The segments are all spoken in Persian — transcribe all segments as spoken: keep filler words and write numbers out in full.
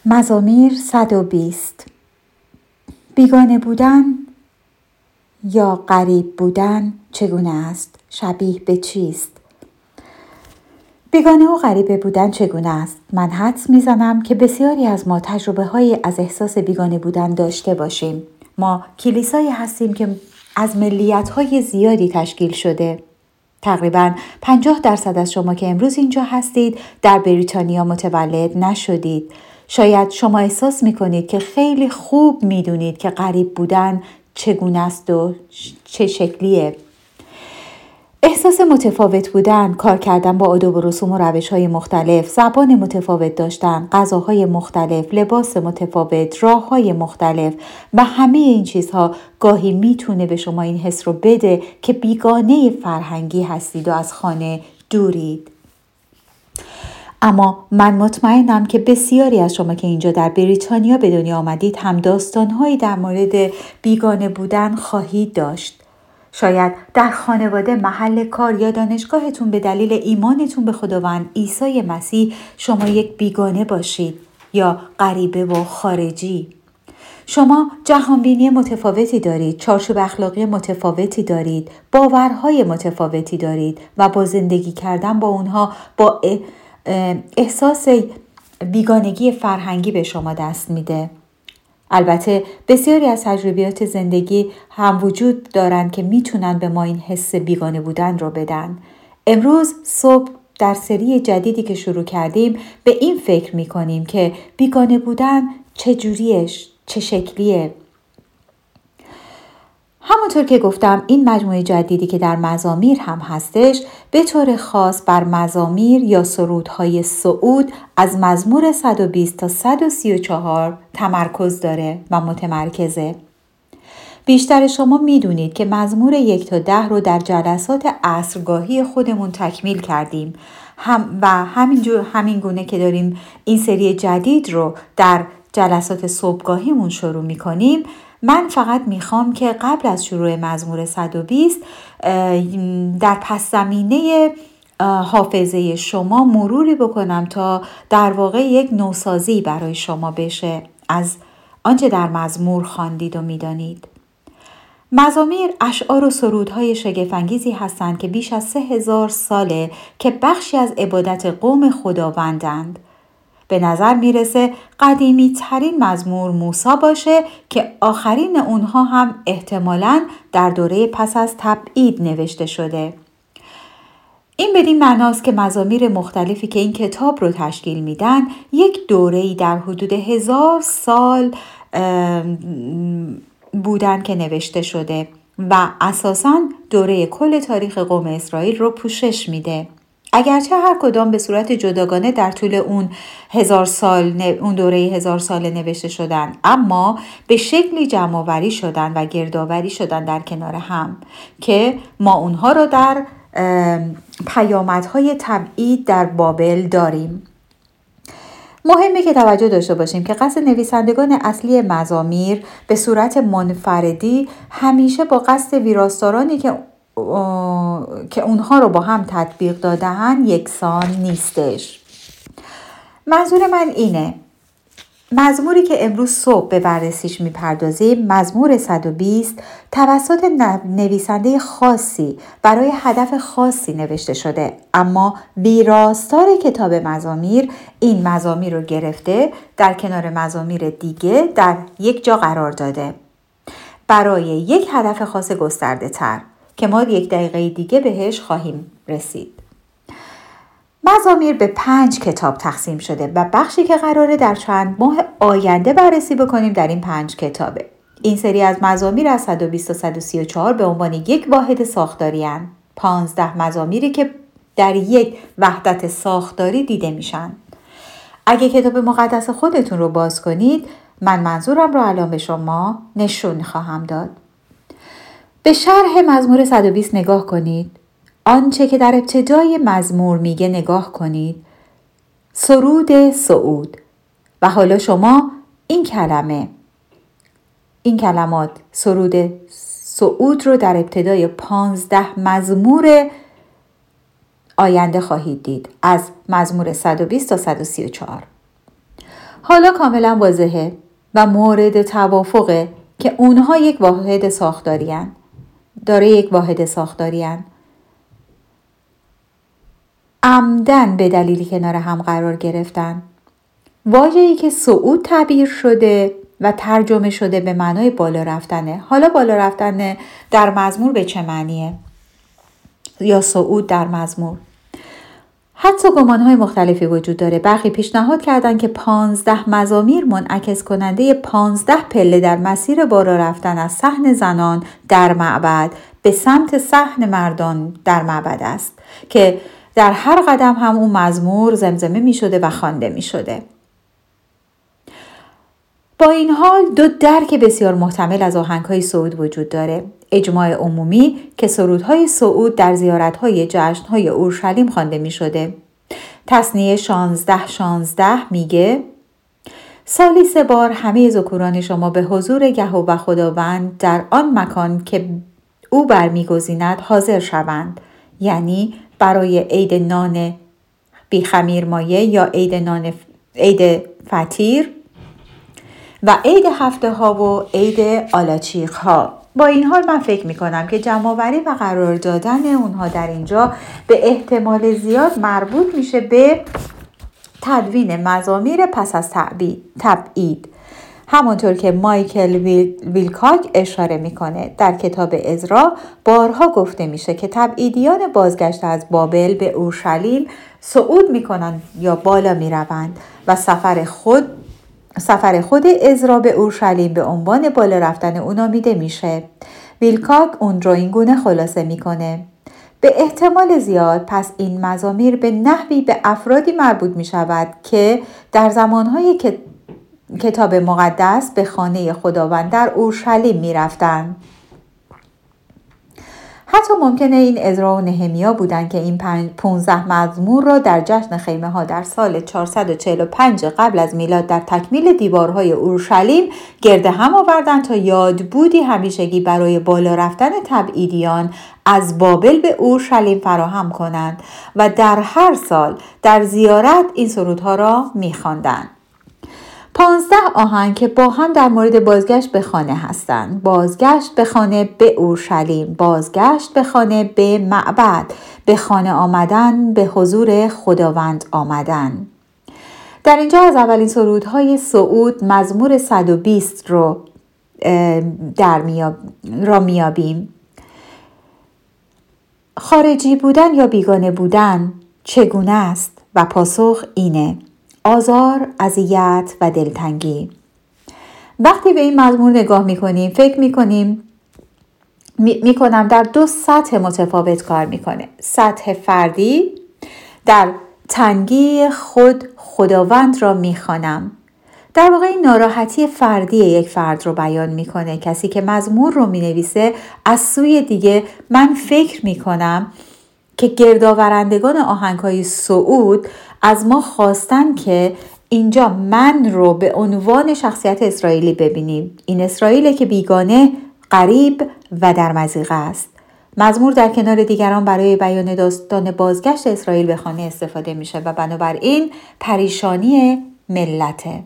مزامیر صد و بیست. بیگانه بودن یا غریب بودن چگونه است؟ شبیه به چیست؟ بیگانه و غریبه بودن چگونه است؟ من حدس میزنم که بسیاری از ما تجربه هایی از احساس بیگانه بودن داشته باشیم. ما کلیسایی هستیم که از ملیت های زیادی تشکیل شده. تقریباً پنجاه درصد از شما که امروز اینجا هستید در بریتانیا متولد نشدید. شاید شما احساس میکنید که خیلی خوب میدونید که غریب بودن چگونه است و چه شکلیه. احساس متفاوت بودن، کار کردن با آداب و رسوم و روش‌های مختلف، زبان متفاوت داشتن، غذاهای مختلف، لباس متفاوت، راه‌های مختلف و همه این چیزها گاهی میتونه به شما این حس رو بده که بیگانه فرهنگی هستید و از خانه دورید. اما من مطمئنم که بسیاری از شما که اینجا در بریتانیا به دنیا آمدید هم داستان‌هایی در مورد بیگانه بودن خواهید داشت. شاید در خانواده، محل کار یا دانشگاهتون به دلیل ایمانتون به خداوند عیسی مسیح شما یک بیگانه باشید یا غریبه و خارجی. شما جهانبینی متفاوتی دارید، چارچوب اخلاقی متفاوتی دارید، باورهای متفاوتی دارید و با زندگی کردن با اونها با احساس بیگانگی فرهنگی به شما دست میده. البته بسیاری از تجربیات زندگی هم وجود دارند که میتونن به ما این حس بیگانه بودن رو بدن. امروز صبح در سری جدیدی که شروع کردیم به این فکر میکنیم که بیگانه بودن چجوریش، چه شکلیه. همونطور که گفتم این مجموعه جدیدی که در مزامیر هم هستش به طور خاص بر مزامیر یا سرودهای صعود از مزمور صد و بیست تا صد و سی و چهار تمرکز داره و متمرکزه. بیشتر شما میدونید که مزمور یک تا ده رو در جلسات عصرگاهی خودمون تکمیل کردیم هم و همینجور همین گونه که داریم این سری جدید رو در جلسات صبحگاهیمون شروع میکنیم. من فقط میخوام که قبل از شروع مزمور صد و بیست در پس زمینه حافظه شما مروری بکنم تا در واقع یک نوسازی برای شما بشه از آنچه در مزمور خواندید و میدانید. مزامیر اشعار و سرودهای شگفت‌انگیزی هستند که بیش از سه هزار ساله که بخشی از عبادت قوم خداوندند. به نظر میرسه قدیمی ترین مزمور موسی باشه که آخرین اونها هم احتمالاً در دوره پس از تبعید نوشته شده. این بدین معناست که مزامیر مختلفی که این کتاب رو تشکیل میدن یک دوره‌ای در حدود هزار سال بودن که نوشته شده و اساساً دوره کل تاریخ قوم اسرائیل رو پوشش میده. اگرچه هر کدام به صورت جداگانه در طول اون هزار سال اون دوره هزار ساله نوشته شدن، اما به شکلی جمع‌آوری شدن و گردآوری شدن در کنار هم که ما اونها رو در پیامدهای تبعید در بابل داریم. مهمه که توجه داشته باشیم که قصد نویسندگان اصلی مزامیر به صورت منفردی همیشه با قصد ویراستارانی که که اونها رو با هم تطبیق دادن یکسان نیستش. منظور من اینه مزموری که امروز صبح به بررسیش میپردازیم، مزمور صد و بیست، توسط نویسنده خاصی برای هدف خاصی نوشته شده، اما ویراستار کتاب مزامیر این مزامیر رو گرفته در کنار مزامیر دیگه در یک جا قرار داده برای یک هدف خاص گسترده تر که ما یک دقیقه دیگه بهش خواهیم رسید. مزامیر به پنج کتاب تقسیم شده و بخشی که قراره در چند ماه آینده بررسی بکنیم در این پنج کتابه. این سری از مزامیر از صد و بیست تا صد و سی و چهار به عنوان یک واحد ساختاری هستند. پانزده مزامیری که در یک وحدت ساختاری دیده میشن. اگه کتاب مقدس خودتون رو باز کنید، من منظورم رو الان به شما نشون خواهم داد. به شرح مزمور صد و بیست نگاه کنید. آنچه که در ابتدای مزمور میگه نگاه کنید. سرود صعود. و حالا شما این کلمه این کلمات سرود صعود رو در ابتدای پانزده مزمور آینده خواهید دید از مزمور صد و بیست تا صد و سی و چهار. حالا کاملا واضحه و مورد توافقه که اونها یک واحد ساختاری هستند. داره یک واحد ساختاری هستند. عمدن به دلیلی کنار هم قرار گرفتن. واژه‌ای که صعود تعبیر شده و ترجمه شده به معنای بالا رفتنه. حالا بالا رفتن در مزمور به چه معنیه؟ یا صعود در مزمور؟ حتی گمانهای مختلفی وجود داره. برخی پیشنهاد کردن که پانزده مزامیر منعکس کننده پانزده پله در مسیر بالا رفتن از صحن زنان در معبد به سمت صحن مردان در معبد است که در هر قدم هم اون مزمور زمزمه می شده و خوانده می شده. با این حال دو درک بسیار محتمل از آهنگ‌های صعود وجود داره. اجماع عمومی که سرودهای صعود در زیارت‌های جشن‌های اورشلیم خوانده می‌شده. تثنیه شانزده شانزده میگه سالی سه بار همه ذکوران شما به حضور یهوه خداوند در آن مکان که او برمیگزیند حاضر شوند، یعنی برای عید نان بی خمیر مایه یا عید نان ف... عید فطیر و عید هفته ها و عید آلاچیق ها. با این حال من فکر می کنم که جمع‌آوری و قرار دادن اونها در اینجا به احتمال زیاد مربوط میشه به تدوین مزامیر پس از تبعید، همانطور که مایکل ویل، ویلکاک اشاره میکنه. در کتاب عزرا بارها گفته میشه که تبعیدیان بازگشت از بابل به اورشلیم صعود میکنن یا بالا میروند و سفر خود سفر خود عزرا به اورشلیم به عنوان بالا رفتن او نامیده میشه. ویلکاک اون رو این گونه خلاصه میکنه: به احتمال زیاد پس این مزامیر به نحوی به افرادی مربوط میشود که در زمانهای که کتاب مقدس به خانه خداوند در اورشلیم میرفتند. حتی ممکنه این عزرا و نهمیا بودند که این پانزده مزمور را در جشن خیمه ها در سال چهارصد و چهل و پنج قبل از میلاد در تکمیل دیوارهای اورشلیم گرد هم آوردند تا یادبودی همیشگی برای بالا رفتن تبعیدیان از بابل به اورشلیم فراهم کنند و در هر سال در زیارت این سرودها را می‌خواندند. پانزده آهنگ که با هم در مورد بازگشت به خانه هستند: بازگشت به خانه به اورشلیم، بازگشت به خانه به معبد، به خانه آمدن، به حضور خداوند آمدن. در اینجا از اولین سرودهای صعود مزمور صد و بیست رو در میاب... را میابیم. خارجی بودن یا بیگانه بودن چگونه است؟ و پاسخ اینه: آزار، اذیت و دلتنگی. وقتی به این مزمور نگاه میکنیم فکر میکنیم می، میکنم در دو سطح متفاوت کار میکنه. سطح فردی، در تنگی خود خداوند را میخوانم. در واقع این ناراحتی فردی یک فرد رو بیان میکنه. کسی که مزمور رو مینویسه از سوی دیگه من فکر میکنم که گردآورندگان آهنگ‌های صعود از ما خواستن که اینجا من رو به عنوان شخصیت اسرائیلی ببینیم. این اسرائیل که بیگانه، غریب و در مضیقه است. مزمور در کنار دیگران برای بیان داستان بازگشت اسرائیل به خانه استفاده میشه و بنابراین پریشانی ملته.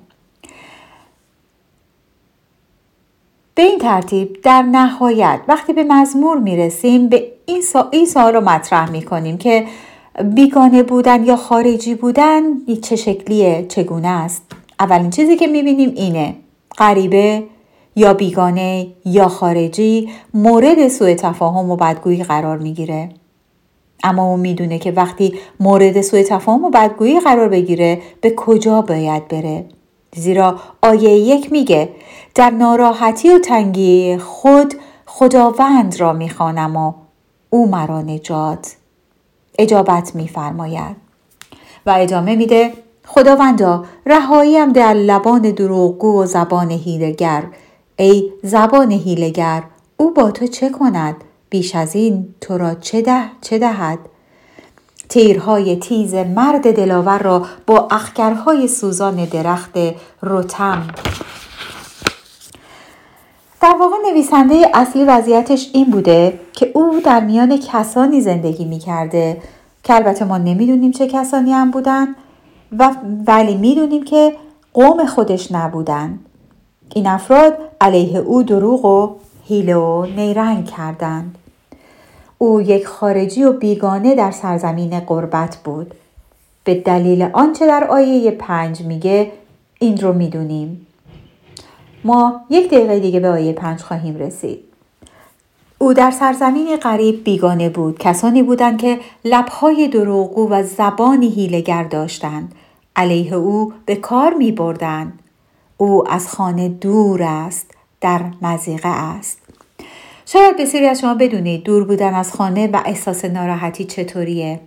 به این ترتیب در نهایت وقتی به مزمور میرسیم به این, سا... این سوال رو مطرح میکنیم که بیگانه بودن یا خارجی بودن چه شکلیه، چگونه است؟ اولین چیزی که میبینیم اینه: غریبه یا بیگانه یا خارجی مورد سوء تفاهم و بدگویی قرار میگیره. اما اون میدونه که وقتی مورد سوء تفاهم و بدگویی قرار بگیره به کجا باید بره. زیرا آیه یک میگه در ناراحتی و تنگی خود خداوند را میخوانم و او مرا نجات اجابت میفرماید. و ادامه میده: خداوندا رهاییم در لبان دروغگو و زبان حیله‌گر. ای زبان حیله‌گر، او با تو چه کند؟ بیش از این تو را چه ده چه دهد؟ تیرهای تیز مرد دلاور را با اخگرهای سوزان درخت رتم. در واقع نویسنده اصلی وضعیتش این بوده که او در میان کسانی زندگی می کرده که البته ما نمیدونیم چه کسانی هم بودن و ولی میدونیم که قوم خودش نبودند. این افراد علیه او دروغ و حیله و نیرنگ کردند. او یک خارجی و بیگانه در سرزمین غربت بود. به دلیل آنچه در آیه پنج میگه این رو میدونیم. ما یک دقیقه دیگه به آیه پنج خواهیم رسید. او در سرزمین غریب بیگانه بود. کسانی بودند که لب‌های دروغگو و زبانی حیله‌گر داشتند. علیه او به کار می‌بردند. او از خانه دور است، در مضیقه است. شاید بسیاری از شما بدونید دور بودن از خانه و احساس ناراحتی چطوریه.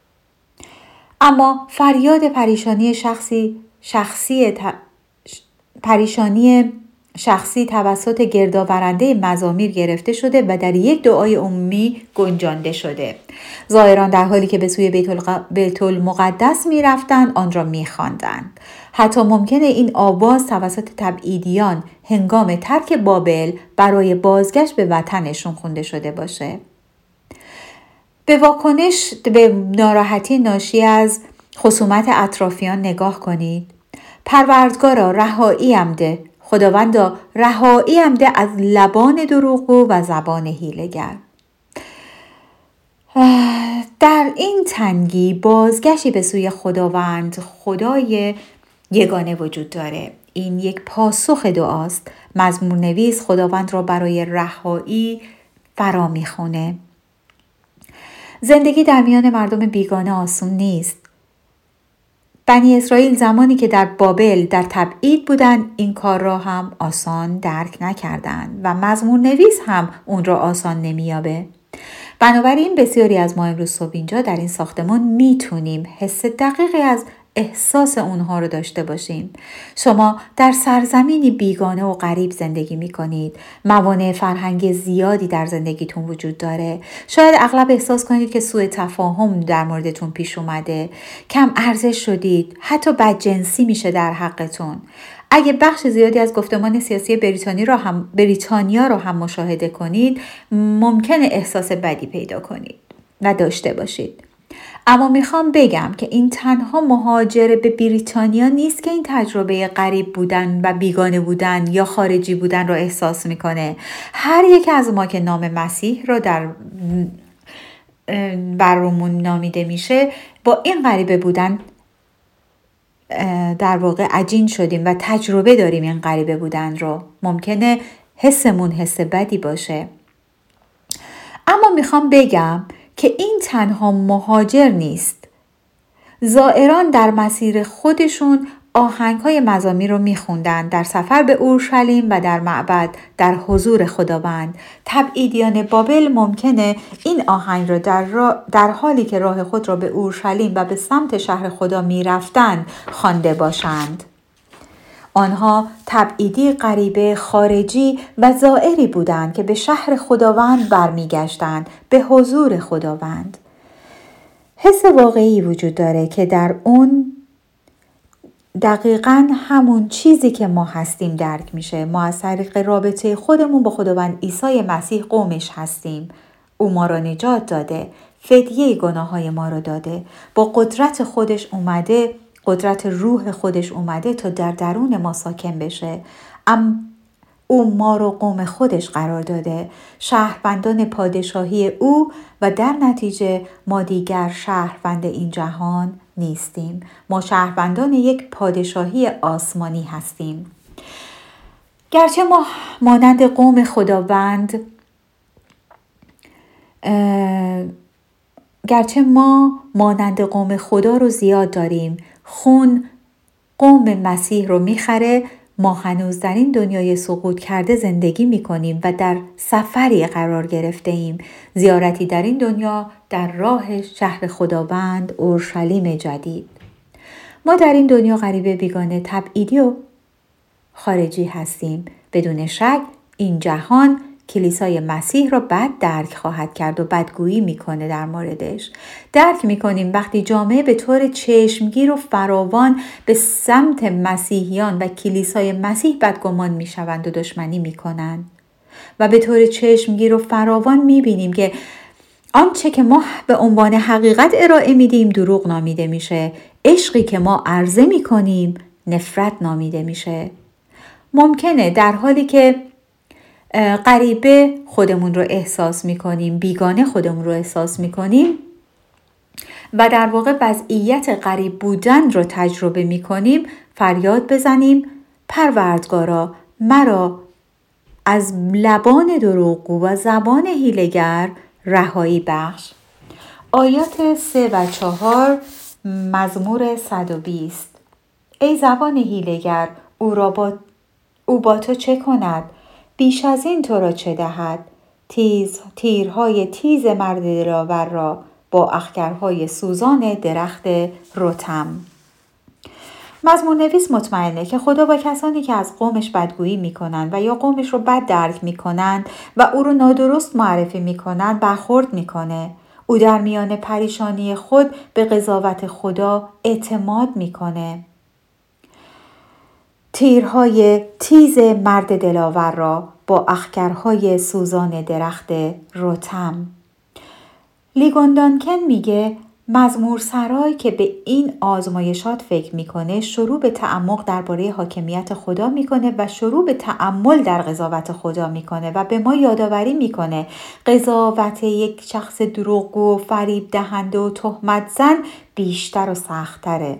اما فریاد پریشانی شخصی شخصی ت... پریشانی شخصی توسط گردآورنده مزامیر گرفته شده و در یک دعای عمومی گنجانده شده. زائران در حالی که به سوی بیت المقدس می رفتند آن را می خواندند. حتی ممکنه این آواز توسط تبعیدیان هنگام ترک بابل برای بازگشت به وطنشون خونده شده باشه. به واکنش به ناراحتی ناشی از خصومت اطرافیان نگاه کنید. پروردگارا رهاییم ده، خداوندا رهاییم ده از لبان دروغگو و زبان حیله‌گر. در این تنگی بازگشتی به سوی خداوند، خدای یگانه وجود داره. این یک پاسخ دعاست. مزمور نویس خداوند را برای رهایی فرا میخونه. زندگی در میان مردم بیگانه آسون نیست. بنی اسرائیل زمانی که در بابل در تبعید بودند این کار را هم آسان درک نکردند و مزمور نویس هم اون را آسان نمیابه. بنابراین بسیاری از ما امروز صبح اینجا در این ساختمان میتونیم حس دقیقی از احساس اونها رو داشته باشیم. شما در سرزمینی بیگانه و غریب زندگی میکنید. موانع فرهنگی زیادی در زندگیتون وجود داره. شاید اغلب احساس کنید که سوء تفاهم در موردتون پیش اومده. کم ارزش شدید. حتی بدجنسی میشه در حقتون. اگه بخش زیادی از گفتمان سیاسی بریتانیا را هم بریتانیا را هم مشاهده کنید، ممکنه احساس بدی پیدا کنید و داشته باشید. اما میخوام بگم که این تنها مهاجر به بریتانیا نیست که این تجربه غریب بودن و بیگانه بودن یا خارجی بودن را احساس میکنه. هر یک از ما که نام مسیح را در برامون نامیده میشه با این غریبه بودن در واقع عجین شدیم و تجربه داریم این غریبه بودن رو. ممکنه حسمون حس بدی باشه. اما میخوام بگم که این تنها مهاجر نیست. زائران در مسیر خودشون آهنگ‌های مزامیر رو می‌خوندن در سفر به اورشلیم و در معبد در حضور خداوند. تبعیدیان بابل ممکنه این آهنگ رو در, را در حالی که راه خود را به اورشلیم و به سمت شهر خدا می‌رفتند خوانده باشند. آنها تبعیدی غریبه خارجی و زائری بودند که به شهر خداوند برمیگشتند، به حضور خداوند. حس واقعی وجود داره که در اون دقیقاً همون چیزی که ما هستیم درک میشه. ما از طریق رابطه خودمون با خداوند عیسی مسیح قومش هستیم. او ما را نجات داده، فدیه گناههای ما را داده، با قدرت خودش اومده، قدرت روح خودش اومده تا در درون ما ساکن بشه. ام او ما رو قوم خودش قرار داده، شهروندان پادشاهی او، و در نتیجه ما دیگر شهروند این جهان نیستیم. ما شهروندان یک پادشاهی آسمانی هستیم. گرچه ما مانند قوم خداوند گرچه ما مانند قوم خدا رو زیاد داریم، خون قوم مسیح رو میخره، ما هنوز در این دنیای سقوط کرده زندگی میکنیم و در سفری قرار گرفته ایم. زیارتی در این دنیا در راه شهر خداوند، اورشلیم جدید. ما در این دنیا غریبه، بیگانه، تبعیدی و خارجی هستیم. بدون شک این جهان کلیسای مسیح را بد درک خواهد کرد و بدگویی میکنه در موردش. درک میکنیم وقتی جامعه به طور چشمگیر و فراوان به سمت مسیحیان و کلیسای مسیح بدگمان میشوند و دشمنی میکنند و به طور چشمگیر و فراوان میبینیم که آنچه که ما به عنوان حقیقت ارائه میدیم دروغ نامیده میشه. عشقی که ما عرضه میکنیم نفرت نامیده میشه. ممکنه در حالی که غریبه خودمون رو احساس میکنیم، بیگانه خودمون رو احساس میکنیم و در واقع وضعیت غریب بودن رو تجربه میکنیم، فریاد بزنیم پروردگارا مرا از لبان دروغگو و زبان حیله‌گر رهایی بخش. آیات سه و چهار مزمور صد و بیست. ای زبان حیله‌گر، او را با او با تو چه کند؟ بیش از این تو را چه دهد؟ تیز تیرهای تیز مرد دلاور را با اخگرهای سوزان درخت رتم. مزمور نویس مطمئنه که خدا با کسانی که از قومش بدگویی میکنند و یا قومش رو بد درک میکنند و او رو نادرست معرفی میکنند برخورد میکنه. او در میان پریشانی خود به قضاوت خدا اعتماد میکنه. تیرهای تیز مرد دلاور را با اخگرهای سوزان درخت رتم. لیگون دانکن میگه مزمور سرای که به این آزمایشات فکر میکنه شروع به تعمق درباره حاکمیت خدا میکنه و شروع به تأمل در قضاوت خدا میکنه و به ما یادآوری میکنه قضاوت یک شخص دروغگو و فریب دهنده و تهمت زن بیشتر و سخت‌تره.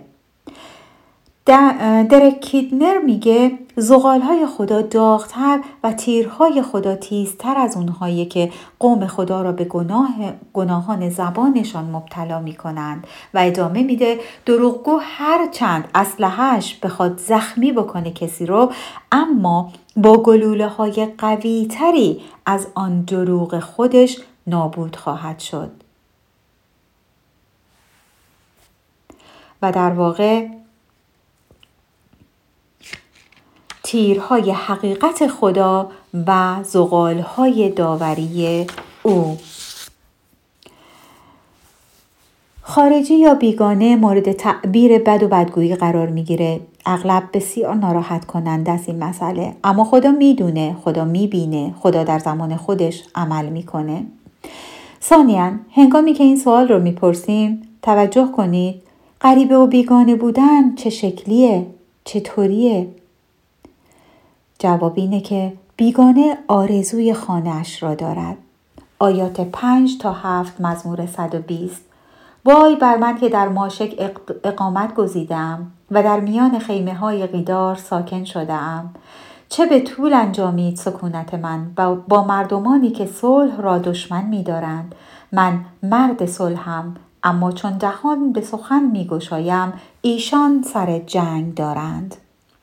درک کیدنر میگه زغالهای خدا داغتر و تیرهای خدا تیزتر از اونهایی که قوم خدا را به گناه گناهان زبانشان مبتلا میکنند و ادامه میده دروغگو هر چند اسلحه‌اش بخواد زخمی بکنه کسی رو، اما با گلوله های قوی تری از آن دروغ خودش نابود خواهد شد. و در واقع تیرهای حقیقت خدا و زغالهای داوری او. خارجی یا بیگانه مورد تعبیر بد و بدگویی قرار میگیره. اغلب بسیار ناراحت کننده است این مسئله، اما خدا میدونه، خدا میبینه، خدا در زمان خودش عمل میکنه. ثانیاً هنگامی که این سوال رو میپرسیم توجه کنید غریبه و بیگانه بودن چه شکلیه؟ چطوریه؟ جواب اینه که بیگانه آرزوی خانه‌اش را دارد. آیات پنج تا هفت مزمور صد و بیست. وای بر من که در ماشک اقامت گزیدم و در میان خیمه های قیدار ساکن شدم. چه به طول انجامید سکونت من با مردمانی که صلح را دشمن می دارند. من مرد صلحم، اما چون دهان به سخن می گشایم ایشان سر جنگ دارند.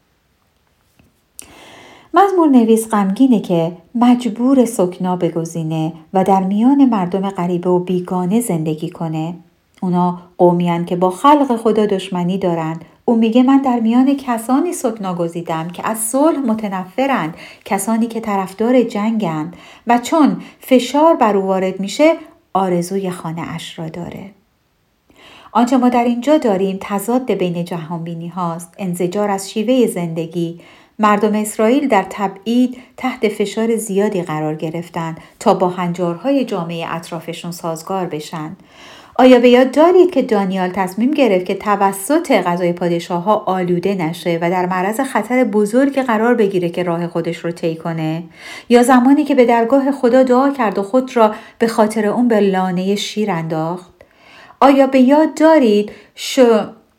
مزمور نویس غمگینه که مجبور سکنا بگزینه و در میان مردم غریبه و بیگانه زندگی کنه. اونا قومیان که با خلق خدا دشمنی دارند. او میگه من در میان کسانی سکنا گزیدم که از صلح متنفرند، کسانی که طرفدار جنگند و چون فشار بر او وارد میشه آرزوی خانه اش را داره. آنچه ما در اینجا داریم تضاد بین جهانبینی هاست، انزجار از شیوه زندگی. مردم اسرائیل در تبعید تحت فشار زیادی قرار گرفتند تا با هنجارهای جامعه اطرافشون سازگار بشن. آیا به یاد دارید که دانیال تصمیم گرفت که توسط غذای پادشاه ها آلوده نشه و در معرض خطر بزرگ قرار بگیره که راه خودش رو طی کنه؟ یا زمانی که به درگاه خدا دعا کرد و خود را به خاطر اون به لانه شیر انداخت؟ آیا به یاد دارید شو...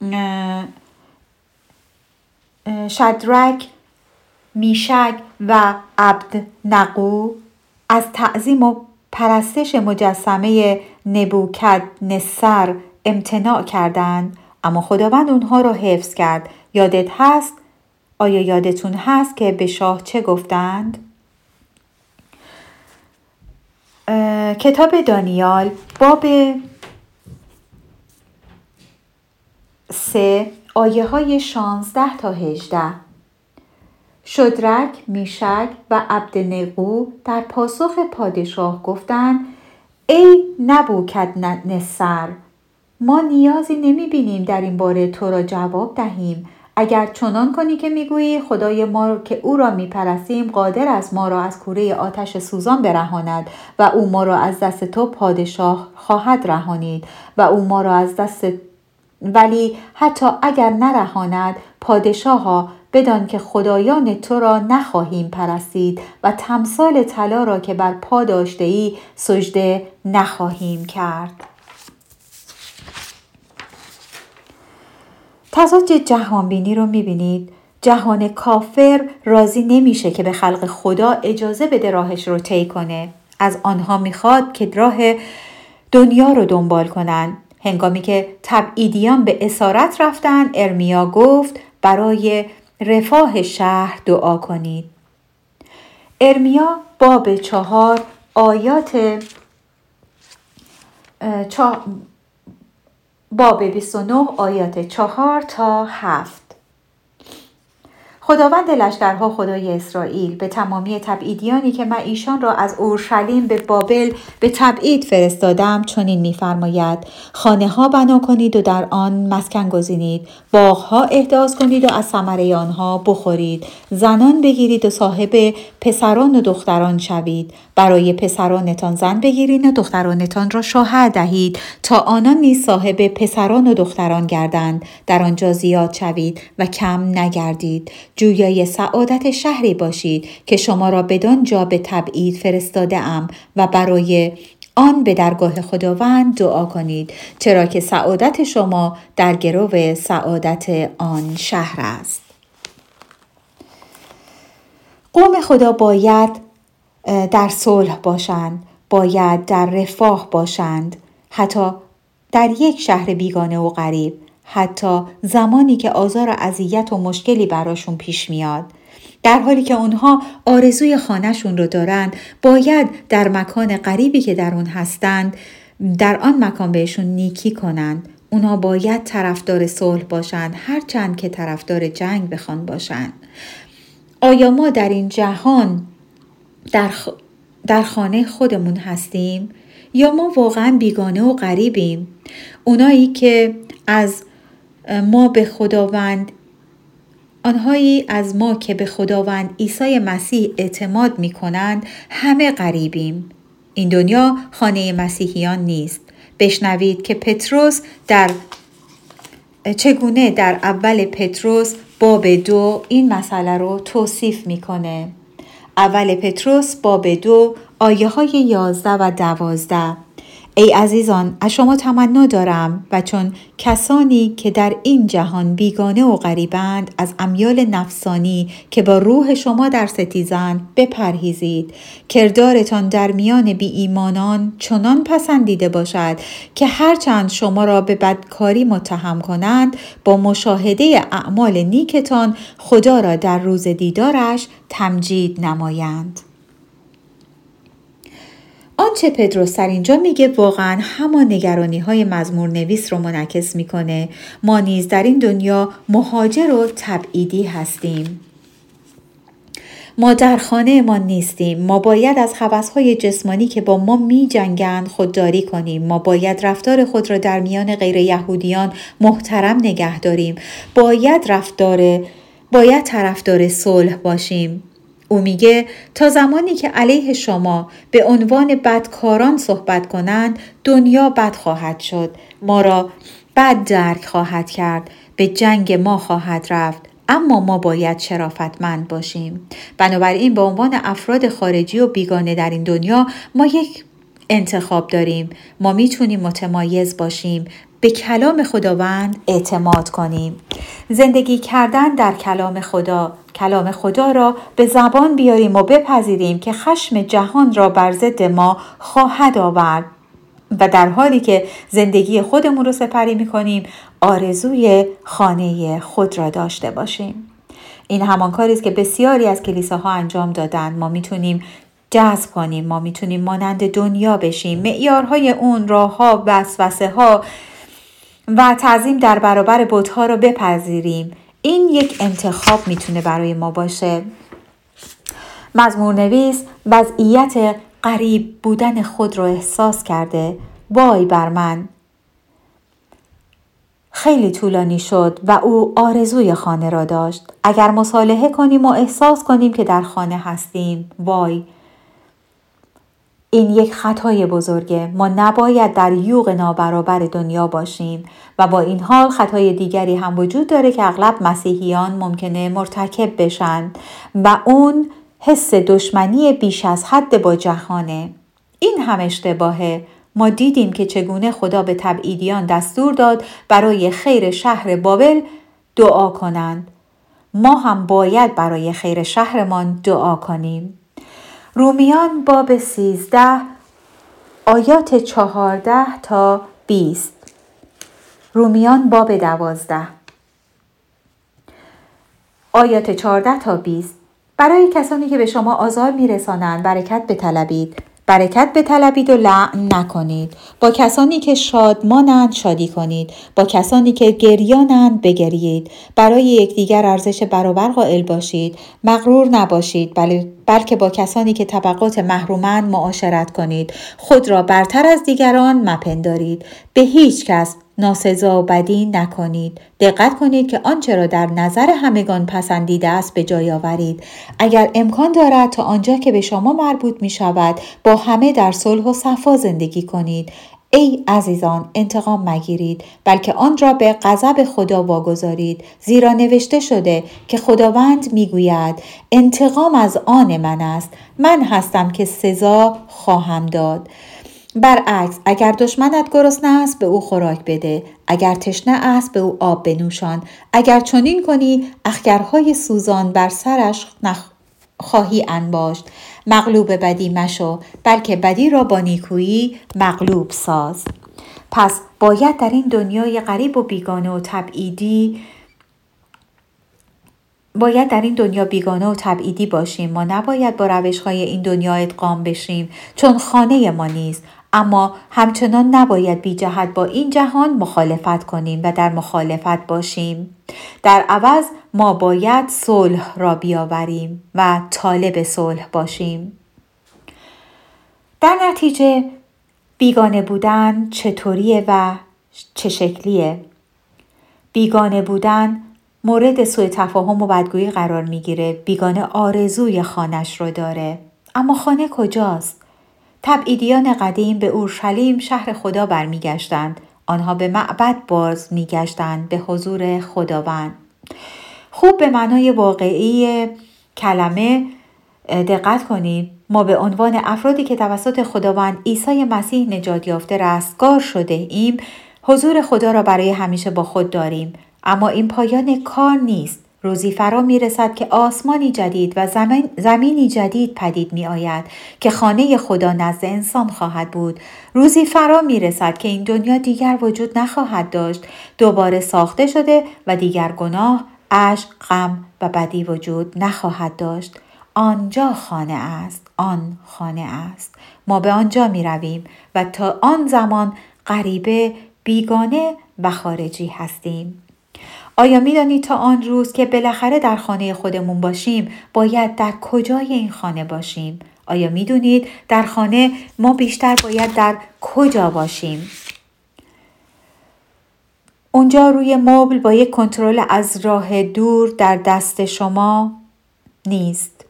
شدرک، میشک و عبدنغو از تعظیم و پرستش مجسمه نبوکدنصر امتناع کردند، اما خداوند اونها را حفظ کرد. یادت هست؟ آیا یادتون هست که به شاه چه گفتند؟ کتاب دانیال باب سه آیه های شانزده تا هجده. شدرک، میشک و عبدنغو در پاسخ پادشاه گفتند ای نبوکدنصر، ما نیازی نمی بینیم در این باره تو را جواب دهیم. اگر چنان کنی که میگویی خدای ما که او را میپرستیم قادر است ما را از کوره آتش سوزان برهاند و او ما را از دست تو پادشاه خواهد رهانید و او ما را از دست ولی حتی اگر نرهاند پادشاها، بدان که خدایان تو را نخواهیم پرستید و تمثال طلا را که بر پا داشته ای سجده نخواهیم کرد. تضاد جهانبینی رو میبینید. جهان کافر راضی نمیشه که به خلق خدا اجازه بده راهش رو طی کنه. از آنها میخواد که راه دنیا رو دنبال کنن. هنگامی که تبعیدیان به اسارت رفتن، ارمیا گفت برای رفاه شهر دعا کنید. ارمیا باب چهار آیات چه... باب بیست و نه آیات چهار تا هفت. خداوند لشکرها، خدای اسرائیل، به تمامی تبعیدیانی که من ایشان را از اورشلیم به بابل به تبعید فرستادم چنین می‌فرماید: خانه ها بنا کنید و در آن مسکن گزینید، باغ ها احداث کنید و از ثمره آنها بخورید، زنان بگیرید و صاحب پسران و دختران شوید، برای پسرانتان زن بگیرید و دخترانتان را شوهر دهید تا آنان نیز صاحب پسران و دختران گردند، در آنجا زیاد شوید و کم نگردید. جویای سعادت شهری باشید که شما را بدان جا به تبعید فرستاده ام و برای آن به درگاه خداوند دعا کنید، چرا که سعادت شما در گرو سعادت آن شهر است. قوم خدا باید در صلح باشند، باید در رفاه باشند، حتی در یک شهر بیگانه و غریب، حتی زمانی که آزار و اذیت و مشکلی براشون پیش میاد. در حالی که اونها آرزوی خانه‌شون رو دارند، باید در مکان غریبی که در اون هستند در آن مکان بهشون نیکی کنند. اونها باید طرفدار صلح باشند، هرچند که طرفدار جنگ بخوان باشند. آیا ما در این جهان در, خ... در خانه خودمون هستیم یا ما واقعا بیگانه و غریبیم؟ اونایی که از ما به خداوند آنهایی از ما که به خداوند عیسی مسیح اعتماد می کنند همه غریبیم. این دنیا خانه مسیحیان نیست. بشنوید که پتروس در چگونه در اول پتروس باب دو این مسئله رو توصیف میکنه. اول پتروس باب دو آیه های یازده و دوازده. ای عزیزان، از شما تمنا دارم و چون کسانی که در این جهان بیگانه و غریبند از امیال نفسانی که با روح شما در ستیزند بپرهیزید. کردارتان در میان بی ایمانان چنان پسندیده باشد که هرچند شما را به بدکاری متهم کنند، با مشاهده اعمال نیکتان خدا را در روز دیدارش تمجید نمایند. آنچه پتروس در اینجا میگه واقعا همان نگرانی های مزمور نویس رو منعکس میکنه. ما نیز در این دنیا مهاجر و تبعیدی هستیم. ما در خانه ما نیستیم. ما باید از هوس‌های جسمانی که با ما می جنگند خودداری کنیم. ما باید رفتار خود را در میان غیر یهودیان محترم نگه داریم. باید رفتار باید طرفدار صلح باشیم. او میگه تا زمانی که علیه شما به عنوان بدکاران صحبت کنند، دنیا بد خواهد شد. ما را بد درک خواهد کرد. به جنگ ما خواهد رفت. اما ما باید شرافتمند باشیم. بنابراین به عنوان افراد خارجی و بیگانه در این دنیا ما یک انتخاب داریم. ما میتونیم متمایز باشیم. به کلام خداوند اعتماد کنیم. زندگی کردن در کلام خدا، کلام خدا را به زبان بیاریم و بپذیریم که خشم جهان را بر ضد ما خواهد آورد و در حالی که زندگی خودمون رو سپری می‌کنیم آرزوی خانه خود را داشته باشیم. این همان کاری است که بسیاری از کلیساها انجام دادن. ما میتونیم جذب کنیم، ما میتونیم مانند دنیا بشیم. معیارهای اون، راه‌ها، وسوسه‌ها و تعظیم در برابر بت‌ها رو بپذیریم. این یک انتخاب میتونه برای ما باشه. مزمور نویس وضعیت غریب بودن خود رو احساس کرده. وای بر من. خیلی طولانی شد و او آرزوی خانه را داشت. اگر مصالحه کنیم و احساس کنیم که در خانه هستیم، وای. این یک خطای بزرگه. ما نباید در یوغ نابرابر دنیا باشیم و با این حال خطای دیگری هم وجود داره که اغلب مسیحیان ممکنه مرتکب بشن و اون حس دشمنی بیش از حد با جهانه. این هم اشتباهه. ما دیدیم که چگونه خدا به تبعیدیان دستور داد برای خیر شهر بابل دعا کنند. ما هم باید برای خیر شهرمان دعا کنیم. رومیان باب سیزده آیات چهارده تا بیست. رومیان باب دوازده آیات چهارده تا بیست. برای کسانی که به شما آزار میرسانند برکت بطلبید، برکت بطلبید و لعن نکنید. با کسانی که شادمانند شادی کنید، با کسانی که گریانند بگریید. برای یکدیگر ارزش برابر قائل باشید، مغرور نباشید، بل... بلکه با کسانی که طبقات محرومند معاشرت کنید. خود را برتر از دیگران مپندارید. به هیچ کس ناسزا و بدی نکنید. دقت کنید که آنچه را در نظر همگان پسندیده است به جای آورید. اگر امکان دارد تا آنجا که به شما مربوط می شود با همه در صلح و صفا زندگی کنید. ای عزیزان، انتقام مگیرید، بلکه آن را به غضب خدا واگذارید، زیرا نوشته شده که خداوند میگوید انتقام از آن من است، من هستم که سزا خواهم داد. برعکس، اگر دشمنت گرسنه است به او خوراک بده، اگر تشنه است به او آب بنوشان. اگر چنین کنی اخگرهای سوزان بر سرش نخ خواهی انباشت. مغلوب بدی مشو، بلکه بدی را با نیکویی مغلوب ساز. پس باید در این دنیای غریب و بیگانه و تبعیدی باید در این دنیا بیگانه و تبعیدی باشیم. ما نباید با روش‌های این دنیا ادغام بشیم، چون خانه ما نیست. اما همچنان نباید بی جهت با این جهان مخالفت کنیم و در مخالفت باشیم. در عوض ما باید صلح را بیاوریم و طالب صلح باشیم. در نتیجه بیگانه بودن چطوریه و چه شکلیه؟ بیگانه بودن مورد سوء تفاهم و بدگویی قرار میگیره. بیگانه آرزوی خانش رو داره، اما خانه کجاست؟ تبعیدیان قدیم به اورشلیم شهر خدا برمیگشتند. آنها به معبد باز میگشتند، به حضور خداوند. خوب به معنای واقعی کلمه دقت کنید. ما به عنوان افرادی که توسط خداوند عیسی مسیح نجات یافته رستگار شده ایم، حضور خدا را برای همیشه با خود داریم. اما این پایان کار نیست. روزی فرا می رسد که آسمانی جدید و زمین زمینی جدید پدید می آید که خانه خدا نزد انسان خواهد بود. روزی فرا می رسد که این دنیا دیگر وجود نخواهد داشت. دوباره ساخته شده و دیگر گناه، اشک، غم و بدی وجود نخواهد داشت. آنجا خانه است، آن خانه است. ما به آنجا می رویم و تا آن زمان غریبه، بیگانه و خارجی هستیم. آیا می دانید تا آن روز که بالاخره در خانه خودمون باشیم باید در کجای این خانه باشیم؟ آیا می دونید در خانه ما بیشتر باید در کجا باشیم؟ اونجا روی مبل با یک کنترل از راه دور در دست شما نیست.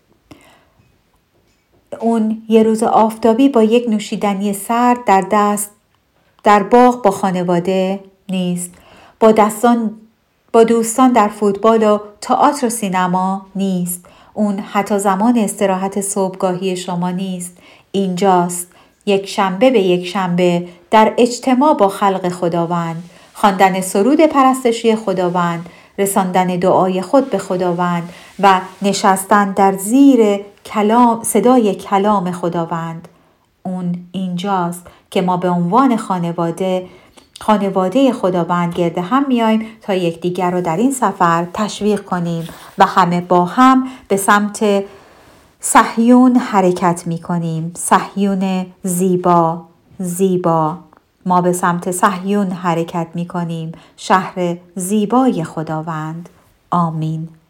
اون یه روز آفتابی با یک نوشیدنی سرد در دست در باغ با خانواده نیست. با دستان با دوستان در فوتبال و تئاتر و سینما نیست. اون حتی زمان استراحت صبحگاهی شما نیست. اینجاست، یک شنبه به یک شنبه در اجتماع با خلق خداوند، خواندن سرود پرستشی خداوند، رساندن دعای خود به خداوند و نشستن در زیر کلام صدای کلام خداوند. اون اینجاست که ما به عنوان خانواده خانواده خداوند گرد هم میایم تا یکدیگر رو در این سفر تشویق کنیم و همه با هم به سمت صهیون حرکت میکنیم. صهیون زیبا زیبا ما به سمت صهیون حرکت میکنیم، شهر زیبای خداوند. آمین.